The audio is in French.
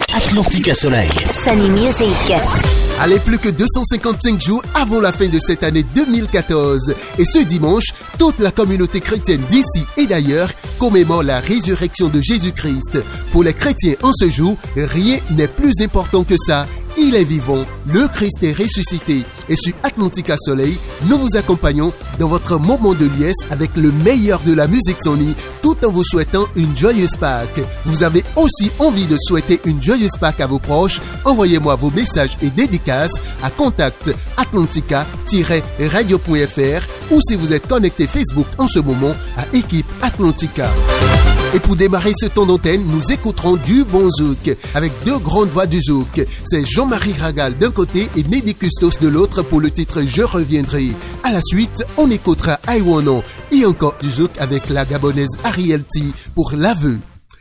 Atlantica Soleil. Sunny Music. Allez, plus que 255 jours avant la fin de cette année 2014. Et ce dimanche, toute la communauté chrétienne d'ici et d'ailleurs commémore la résurrection de Jésus-Christ. Pour les chrétiens en ce jour, rien n'est plus important que ça. Il est vivant, le Christ est ressuscité. Et sur Atlantica Soleil, nous vous accompagnons dans votre moment de liesse avec le meilleur de la musique Sony, tout en vous souhaitant une joyeuse Pâques. Vous avez aussi envie de souhaiter une joyeuse Pâques à vos proches? Envoyez-moi vos messages et dédicaces à contact@atlantica-radio.fr ou si vous êtes connecté Facebook en ce moment à Équipe Atlantica. Et pour démarrer ce temps d'antenne, nous écouterons du bon zouk avec deux grandes voix du zouk. C'est Jean-Marie Ragal d'un côté et Mehdi Custos de l'autre pour le titre Je reviendrai. À la suite, on écoutera Aiwono et encore du zouk avec la gabonaise Ariel T pour l'aveu.